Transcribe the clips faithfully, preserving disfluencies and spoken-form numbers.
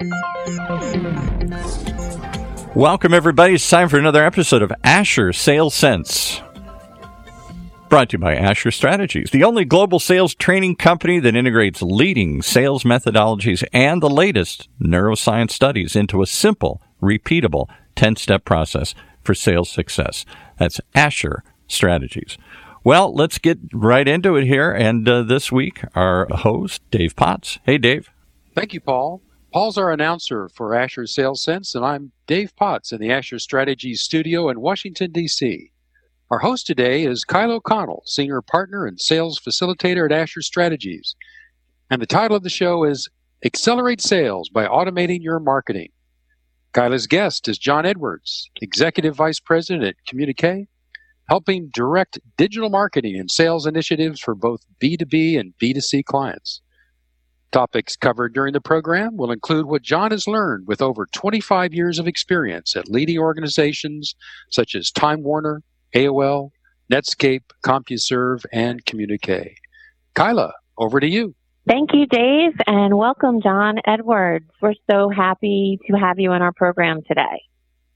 Welcome, everybody. It's time for another episode of Asher Sales Sense. Brought to you by Asher Strategies, the only global sales training company that integrates leading sales methodologies and the latest neuroscience studies into a simple, repeatable ten-step process for sales success. That's Asher Strategies. Well, let's get right into it here. And uh, this week, our host, Dave Potts. Hey, Dave. Thank you, Paul. Paul's our announcer for Asher Sales Sense, and I'm Dave Potts in the Asher Strategies studio in Washington, D C Our host today is Kyle O'Connell, Senior Partner and Sales Facilitator at Asher Strategies. And the title of the show is Accelerate Sales by Automating Your Marketing. Kyle's guest is John Edwards, Executive Vice President at Communique, helping direct digital marketing and sales initiatives for both B two B and B two C clients. Topics covered during the program will include what John has learned with over twenty-five years of experience at leading organizations such as Time Warner, A O L, Netscape, CompuServe, and Communique. Kyla, over to you. Thank you, Dave, and welcome, John Edwards. We're so happy to have you on our program today.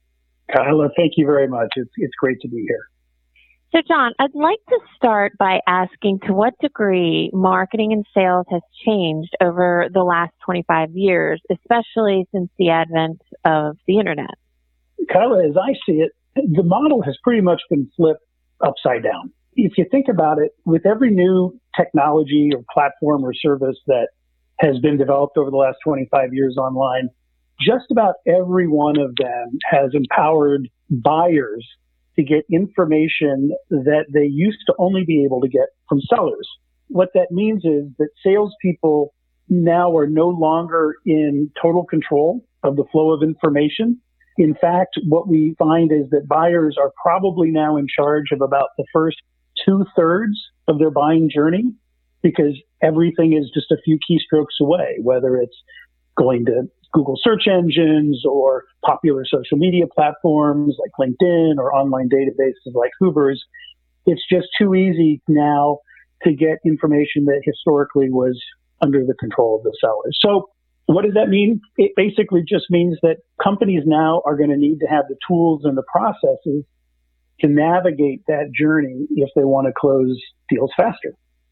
Kyla, thank you very much. It's, it's great to be here. So, John, I'd like to start by asking to what degree marketing and sales has changed over the last twenty-five years, especially since the advent of the Internet. Kyla, as I see it, the model has pretty much been flipped upside down. If you think about it, with every new technology or platform or service that has been developed over the last twenty-five years online, just about every one of them has empowered buyers to get information that they used to only be able to get from sellers. What that means is that salespeople now are no longer in total control of the flow of information. In fact, what we find is that buyers are probably now in charge of about the first two-thirds of their buying journey because everything is just a few keystrokes away, whether it's going to Google search engines or popular social media platforms like LinkedIn or online databases like Hoover's. It's just too easy now to get information that historically was under the control of the sellers. So what does that mean? It basically just means that companies now are going to need to have the tools and the processes to navigate that journey if they want to close deals faster.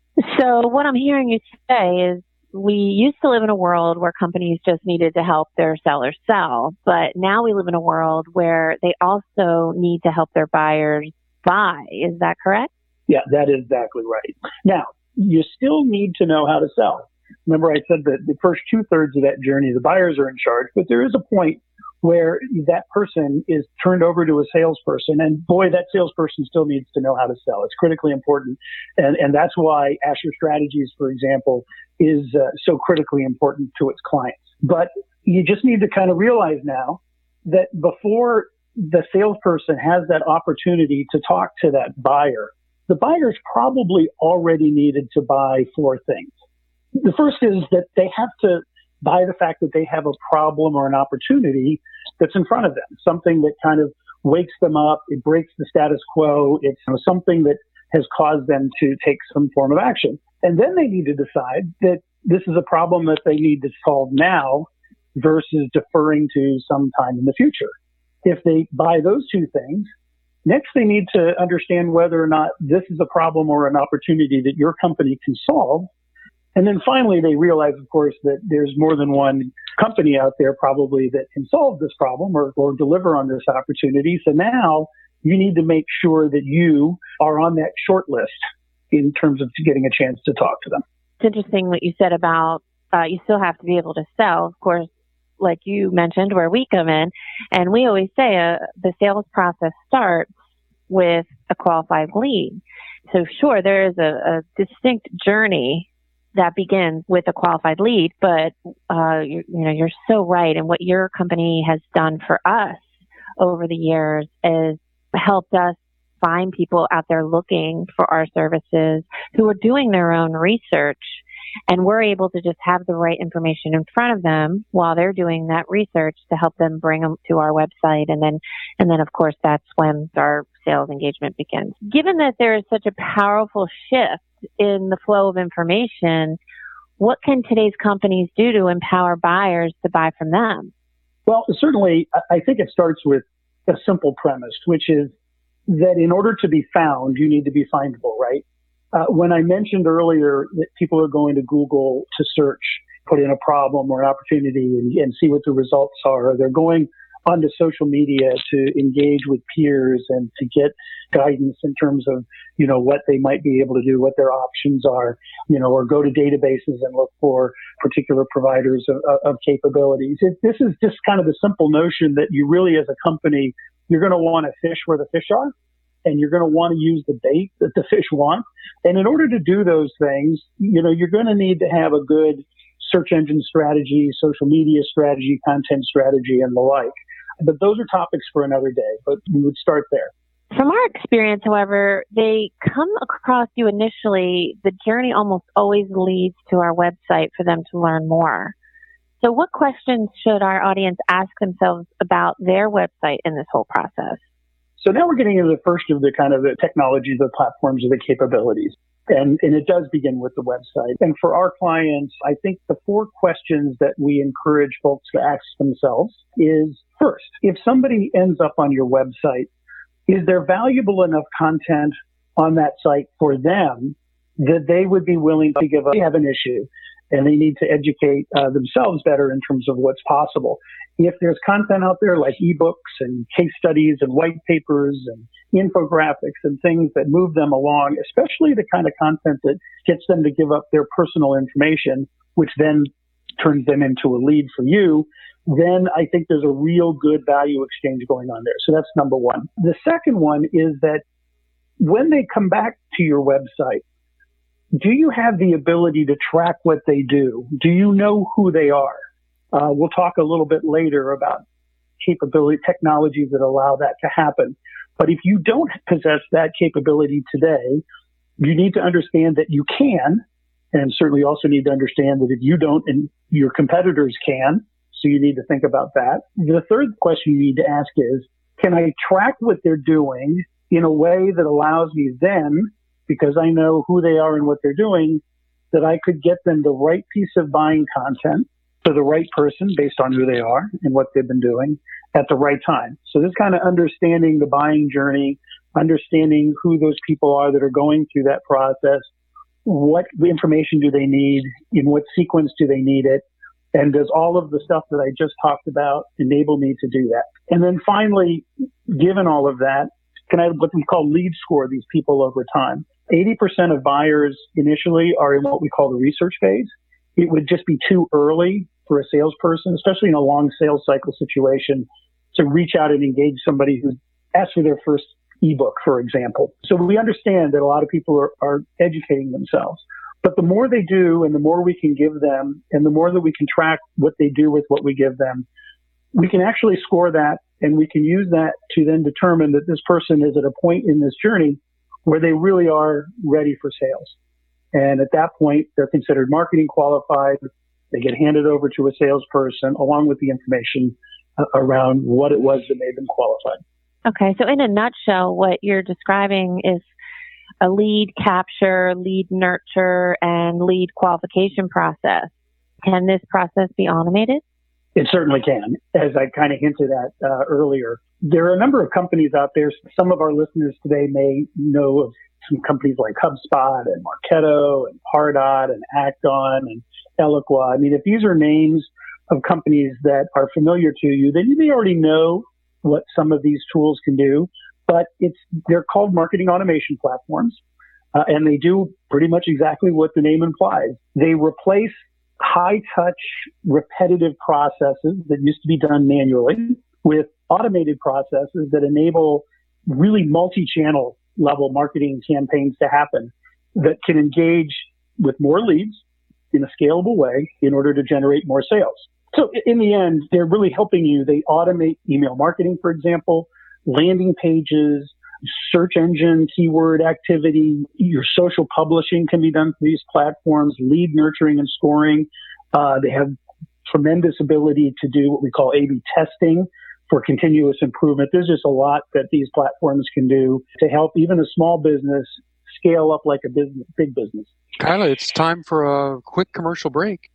So what I'm hearing you say is we used to live in a world where companies just needed to help their sellers sell, but now we live in a world where they also need to help their buyers buy. Is that correct? Yeah, that is exactly right. Now, you still need to know how to sell. Remember, I said that the first two-thirds of that journey, the buyers are in charge, but there is a point where that person is turned over to a salesperson, and boy, that salesperson still needs to know how to sell. It's critically important, and, and that's why Asher Strategies, for example, is uh, so critically important to its clients. But you just need to kind of realize now that before the salesperson has that opportunity to talk to that buyer, the buyer's probably already needed to buy four things. The first is that they have to buy the fact that they have a problem or an opportunity that's in front of them, something that kind of wakes them up, it breaks the status quo, it's you know, something that has caused them to take some form of action. And then they need to decide that this is a problem that they need to solve now versus deferring to some time in the future. If they buy those two things, next they need to understand whether or not this is a problem or an opportunity that your company can solve. And then finally, they realize, of course, that there's more than one company out there probably that can solve this problem or, or deliver on this opportunity. So now you need to make sure that you are on that short list in terms of getting a chance to talk to them. It's interesting what you said about uh, you still have to be able to sell. Of course, like you mentioned, where we come in, and we always say uh, the sales process starts with a qualified lead. So sure, there is a, a distinct journey that begins with a qualified lead, but uh, you, you know, you're so right. And what your company has done for us over the years is helped us find people out there looking for our services who are doing their own research. And we're able to just have the right information in front of them while they're doing that research to help them bring them to our website. And then, and then of course, that's when our sales engagement begins. Given that there is such a powerful shift in the flow of information, What can today's companies do to empower buyers to buy from them? Well, certainly, I think it starts with a simple premise, which is that in order to be found, you need to be findable, right? Uh, when I mentioned earlier that people are going to Google to search, put in a problem or an opportunity and, and see what the results are, or they're going onto social media to engage with peers and to get guidance in terms of, you know, what they might be able to do, what their options are, you know, or go to databases and look for particular providers of, of capabilities. It, this is just kind of the simple notion that you really, as a company, you're going to want to fish where the fish are, and you're going to want to use the bait that the fish want. And in order to do those things, you know, you're going to need to have a good search engine strategy, social media strategy, content strategy, and the like. But those are topics for another day, but we would start there. From our experience, however, they come across you initially, the journey almost always leads to our website for them to learn more. So what questions should our audience ask themselves about their website in this whole process? So now we're getting into the first of the kind of the technology, the platforms, or the capabilities. And, and it does begin with the website. And for our clients, I think the four questions that we encourage folks to ask themselves is, first, if somebody ends up on your website, is there valuable enough content on that site for them that they would be willing to give up? They have an issue and they need to educate uh, themselves better in terms of what's possible. If there's content out there like ebooks and case studies and white papers and infographics and things that move them along, especially the kind of content that gets them to give up their personal information, which then turns them into a lead for you, then I think there's a real good value exchange going on there. So that's number one. The second one is that when they come back to your website, do you have the ability to track what they do? Do you know who they are? Uh, we'll talk a little bit later about capability technologies that allow that to happen. But if you don't possess that capability today, you need to understand that you can, and certainly also need to understand that if you don't, and your competitors can, so you need to think about that. The third question you need to ask is, can I track what they're doing in a way that allows me then, because I know who they are and what they're doing, that I could get them the right piece of buying content to the right person based on who they are and what they've been doing at the right time. So this kind of understanding the buying journey, understanding who those people are that are going through that process, what information do they need, in what sequence do they need it, and does all of the stuff that I just talked about enable me to do that? And then finally, given all of that, can I what we call lead score these people over time? eighty percent of buyers initially are in what we call the research phase. It would just be too early for a salesperson, especially in a long sales cycle situation, to reach out and engage somebody who asked for their first ebook, for example. So we understand that a lot of people are, are educating themselves. But the more they do and the more we can give them and the more that we can track what they do with what we give them, we can actually score that and we can use that to then determine that this person is at a point in this journey where they really are ready for sales. And at that point, they're considered marketing qualified. They get handed over to a salesperson along with the information uh, around what it was that made them qualified. Okay, so in a nutshell, what you're describing is a lead capture, lead nurture, and lead qualification process. Can this process be automated? It certainly can, as I kind of hinted at uh, earlier. There are a number of companies out there. Some of our listeners today may know of some companies like HubSpot and Marketo and Pardot and Acton and Eloqua. I mean, if these are names of companies that are familiar to you, then you may already know what some of these tools can do. But it's they're called marketing automation platforms, uh, and they do pretty much exactly what the name implies. They replace high-touch, repetitive processes that used to be done manually with automated processes that enable really multi-channel level marketing campaigns to happen that can engage with more leads in a scalable way in order to generate more sales. So in the end, they're really helping you. They automate email marketing, for example, landing pages, search engine, keyword activity, your social publishing can be done through these platforms, lead nurturing and scoring. Uh, they have tremendous ability to do what we call A B testing for continuous improvement. There's just a lot that these platforms can do to help even a small business scale up like a business, big business. Kyla, it's time for a quick commercial break.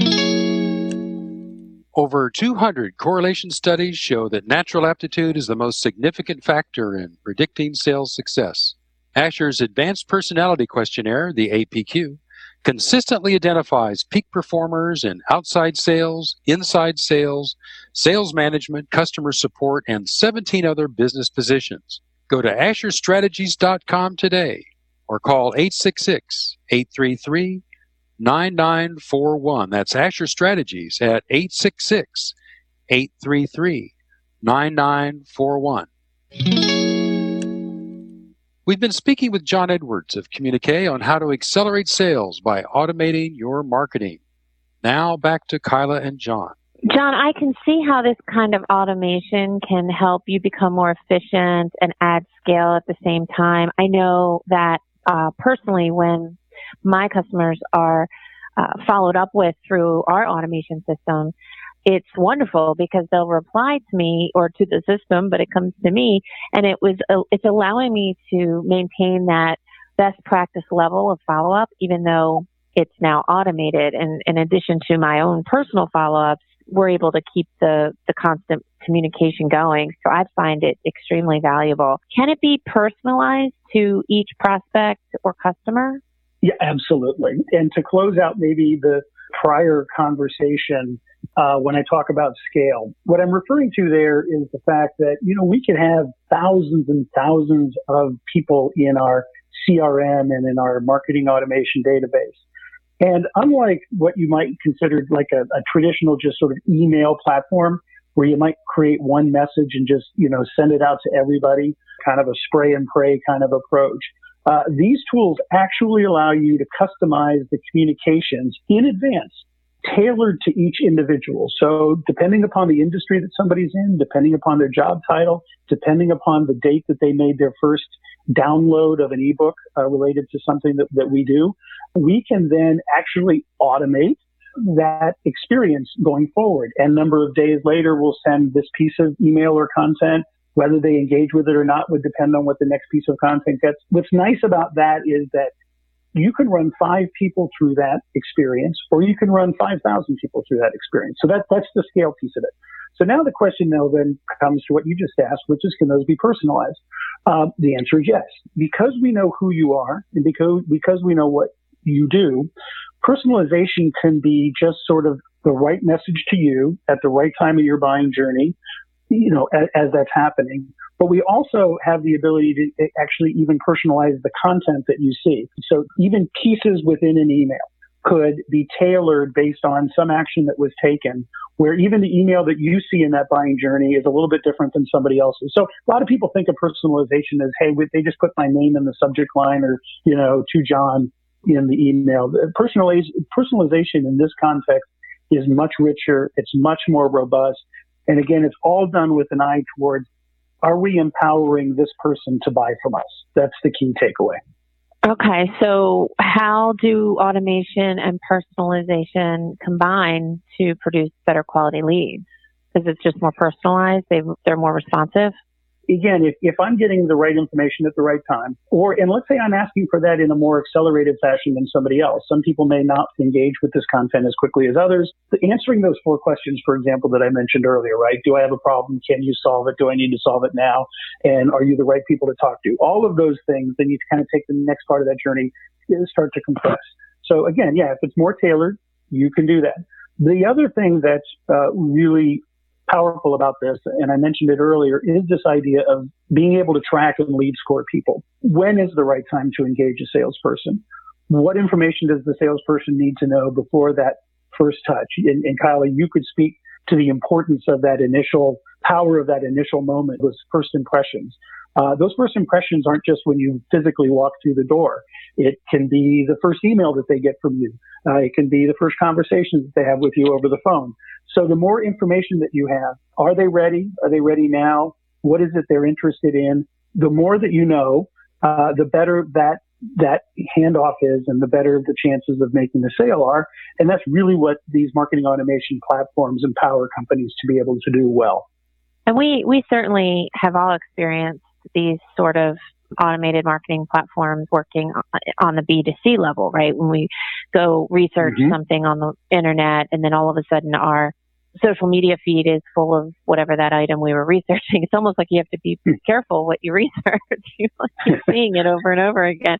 Over two hundred correlation studies show that natural aptitude is the most significant factor in predicting sales success. Asher's Advanced Personality Questionnaire, the A P Q, consistently identifies peak performers in outside sales, inside sales, sales management, customer support, and seventeen other business positions. Go to asher strategies dot com today or call eight six six, eight three three, nine nine four one. That's Asher Strategies at eight six six, eight three three, nine nine four one. We've been speaking with John Edwards of Communique on how to accelerate sales by automating your marketing. Now back to Kyla and John. John, I can see how this kind of automation can help you become more efficient and add scale at the same time. I know that uh, personally, when my customers are uh, followed up with through our automation system, it's wonderful because they'll reply to me or to the system, but it comes to me, and it was uh, it's allowing me to maintain that best practice level of follow-up, even though it's now automated. And in addition to my own personal follow-ups, we're able to keep the, the constant communication going. So I find it extremely valuable. Can it be personalized to each prospect or customer? Yeah, absolutely. And to close out maybe the prior conversation, uh, when I talk about scale, what I'm referring to there is the fact that, you know, we could have thousands and thousands of people in our C R M and in our marketing automation database. And unlike what you might consider like a, a traditional just sort of email platform where you might create one message and just, you know, send it out to everybody, kind of a spray and pray kind of approach. Uh, these tools actually allow you to customize the communications in advance, tailored to each individual. So depending upon the industry that somebody's in, depending upon their job title, depending upon the date that they made their first download of an ebook uh, related to something that, that we do, we can then actually automate that experience going forward. And a number of days later, we'll send this piece of email or content. Whether they engage with it or not would depend on what the next piece of content gets. What's nice about that is that you can run five people through that experience, or you can run five thousand people through that experience. So that, that's the scale piece of it. So now the question now then comes to what you just asked, which is, can those be personalized? Uh, the answer is yes. Because we know who you are and because, because we know what you do, personalization can be just sort of the right message to you at the right time of your buying journey, you know, as, as that's happening. But we also have the ability to actually even personalize the content that you see. So even pieces within an email could be tailored based on some action that was taken, where even the email that you see in that buying journey is a little bit different than somebody else's. So a lot of people think of personalization as, hey, they just put my name in the subject line or, you know, to John in the email. Personalization in this context is much richer. It's much more robust. And again, it's all done with an eye towards, are we empowering this person to buy from us? That's the key takeaway. Okay, so how do automation and personalization combine to produce better quality leads? Is it just more personalized? They, they're more responsive? Again, if, if I'm getting the right information at the right time, or, and let's say I'm asking for that in a more accelerated fashion than somebody else. Some people may not engage with this content as quickly as others. The answering those four questions, for example, that I mentioned earlier, right? Do I have a problem? Can you solve it? Do I need to solve it now? And are you the right people to talk to? All of those things, then you kind of take the next part of that journey and start to compress. So again, yeah, if it's more tailored, you can do that. The other thing that's uh, really powerful about this, and I mentioned it earlier, is this idea of being able to track and lead score people. When is the right time to engage a salesperson? What information does the salesperson need to know before that first touch? And, and Kyla, you could speak to the importance of that initial power of that initial moment, those first impressions. Uh, those first impressions aren't just when you physically walk through the door. It can be the first email that they get from you. Uh, it can be the first conversations that they have with you over the phone. So the more information that you have, are they ready? Are they ready now? What is it they're interested in? The more that you know, uh, the better that that handoff is and the better the chances of making the sale are. And that's really what these marketing automation platforms empower companies to be able to do well. And we, we certainly have all experienced these sort of automated marketing platforms working on the B two C level, right? When we go research mm-hmm. something on the internet and then all of a sudden our social media feed is full of whatever that item we were researching. It's almost like you have to be careful what you research. You keep seeing it over and over again.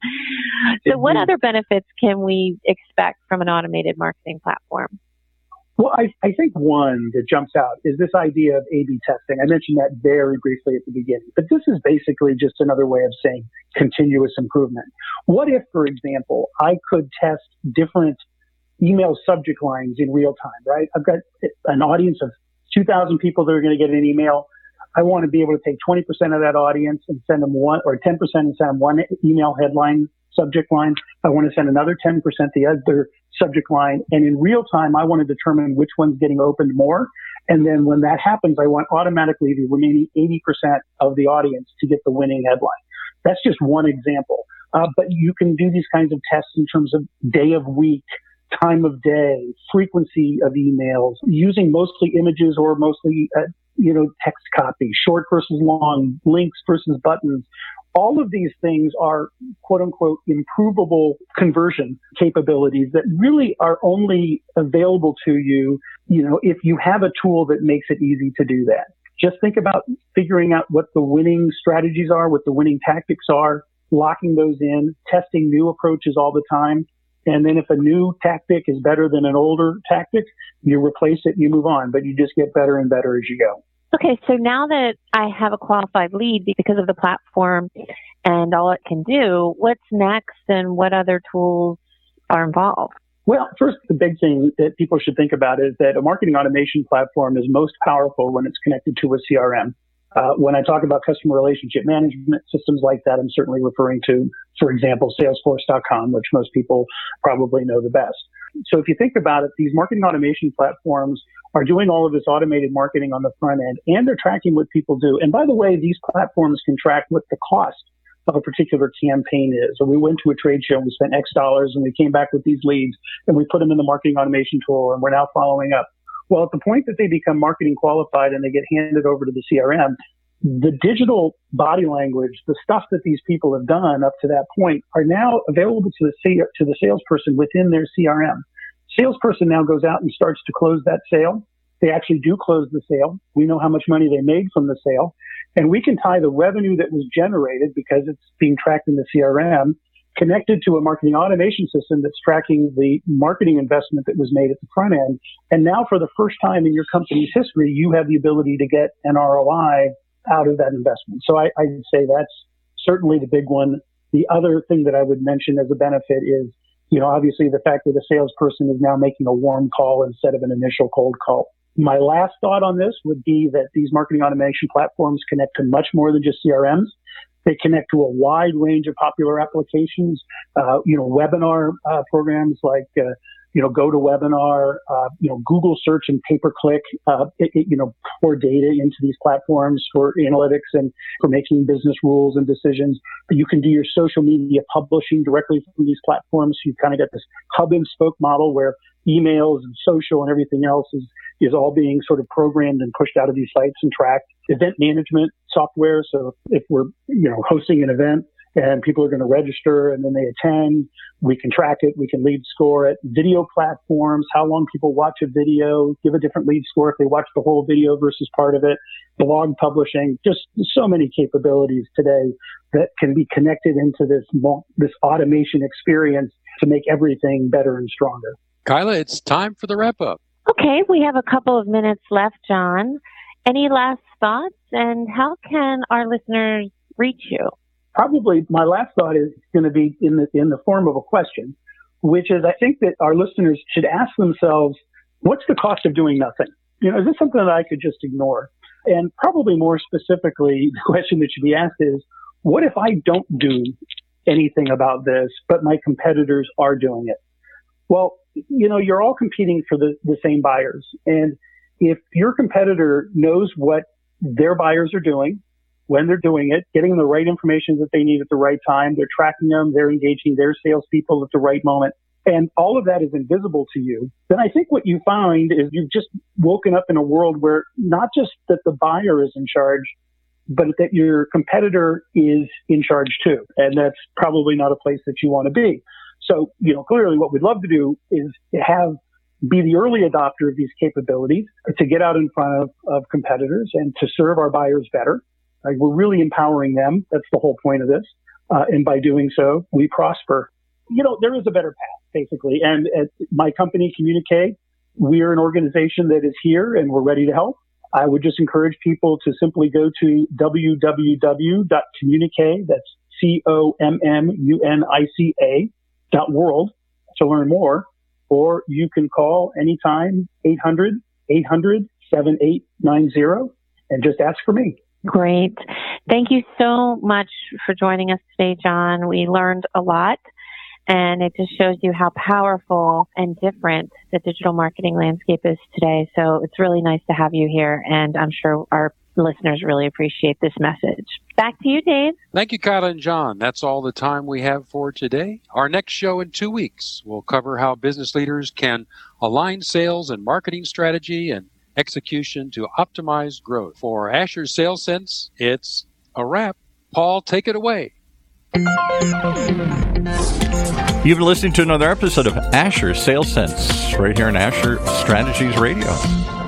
So what other benefits can we expect from an automated marketing platform? Well, I, I think one that jumps out is this idea of A B testing. I mentioned that very briefly at the beginning, but this is basically just another way of saying continuous improvement. What if, for example, I could test different email subject lines in real time, right? I've got an audience of two thousand people that are going to get an email. I want to be able to take twenty percent of that audience and send them one, or ten percent and send them one email headline subject line. I want to send another ten percent the other subject line. And in real time, I want to determine which one's getting opened more. And then when that happens, I want automatically the remaining eighty percent of the audience to get the winning headline. That's just one example. Uh, but you can do these kinds of tests in terms of day of week, time of day, frequency of emails, using mostly images or mostly, uh, you know, text copy, short versus long, links versus buttons. All of these things are quote unquote improvable conversion capabilities that really are only available to you, you know, if you have a tool that makes it easy to do that. Just think about figuring out what the winning strategies are, what the winning tactics are, locking those in, testing new approaches all the time. And then if a new tactic is better than an older tactic, you replace it and you move on, but you just get better and better as you go. Okay, so now that I have a qualified lead because of the platform and all it can do, what's next and what other tools are involved? Well, first, the big thing that people should think about is that a marketing automation platform is most powerful when it's connected to a C R M. Uh, when I talk about customer relationship management systems like that, I'm certainly referring to, for example, Salesforce dot com, which most people probably know the best. So if you think about it, these marketing automation platforms are doing all of this automated marketing on the front end, and they're tracking what people do. And by the way, these platforms can track what the cost of a particular campaign is. So we went to a trade show and we spent X dollars and we came back with these leads and we put them in the marketing automation tool and we're now following up. Well, at the point that they become marketing qualified and they get handed over to the C R M, the digital body language, the stuff that these people have done up to that point are now available to the to the salesperson within their C R M. Salesperson now goes out and starts to close that sale. They actually do close the sale. We know how much money they made from the sale. And we can tie the revenue that was generated because it's being tracked in the C R M connected to a marketing automation system that's tracking the marketing investment that was made at the front end. And now for the first time in your company's history, you have the ability to get an R O I out of that investment. So I, I'd say that's certainly the big one. The other thing that I would mention as a benefit is, you know, obviously the fact that a salesperson is now making a warm call instead of an initial cold call. My last thought on this would be that these marketing automation platforms connect to much more than just C R Ms. They connect to a wide range of popular applications, uh, you know, webinar uh, programs like, uh, you know, GoToWebinar, uh, you know, Google search and pay-per-click, uh, it, it, you know, pour data into these platforms for analytics and for making business rules and decisions. But you can do your social media publishing directly from these platforms. So you've kind of got this hub and spoke model where emails and social and everything else is, is all being sort of programmed and pushed out of these sites and tracked. Event management software. So if we're, you know, hosting an event and people are going to register and then they attend, we can track it. We can lead score it. Video platforms, how long people watch a video, give a different lead score if they watch the whole video versus part of it. Blog publishing, just so many capabilities today that can be connected into this, this automation experience to make everything better and stronger. Kyla, it's time for the wrap up. Okay, we have a couple of minutes left, John. Any last thoughts, and how can our listeners reach you? Probably my last thought is going to be in the in the form of a question, which is I think that our listeners should ask themselves, what's the cost of doing nothing? You know, is this something that I could just ignore? And probably more specifically, the question that should be asked is, what if I don't do anything about this, but my competitors are doing it? Well, you know, you're all competing for the, the same buyers. And if your competitor knows what their buyers are doing, when they're doing it, getting the right information that they need at the right time, they're tracking them, they're engaging their salespeople at the right moment, and all of that is invisible to you, then I think what you find is you've just woken up in a world where not just that the buyer is in charge, but that your competitor is in charge too. And that's probably not a place that you want to be. So, you know, clearly what we'd love to do is to have, be the early adopter of these capabilities, to get out in front of, of competitors and to serve our buyers better. Like, we're really empowering them. That's the whole point of this. Uh, and by doing so, we prosper. You know, there is a better path, basically. And at my company, Communique, we're an organization that is here and we're ready to help. I would just encourage people to simply go to w w w dot communique, that's C O M M U N I C A, dot world to learn more. Or you can call anytime, eight hundred, eight hundred, seven eight nine zero, and just ask for me. Great. Thank you so much for joining us today, John. We learned a lot, and it just shows you how powerful and different the digital marketing landscape is today. So it's really nice to have you here, and I'm sure our listeners really appreciate this message. Back to you, Dave. Thank you, Kyla and John. That's all the time we have for today. Our next show in two weeks will cover how business leaders can align sales and marketing strategy and execution to optimize growth. For Asher Sales Sense, it's a wrap. Paul, take it away. You've been listening to another episode of Asher Sales Sense right here on Asher Strategies Radio.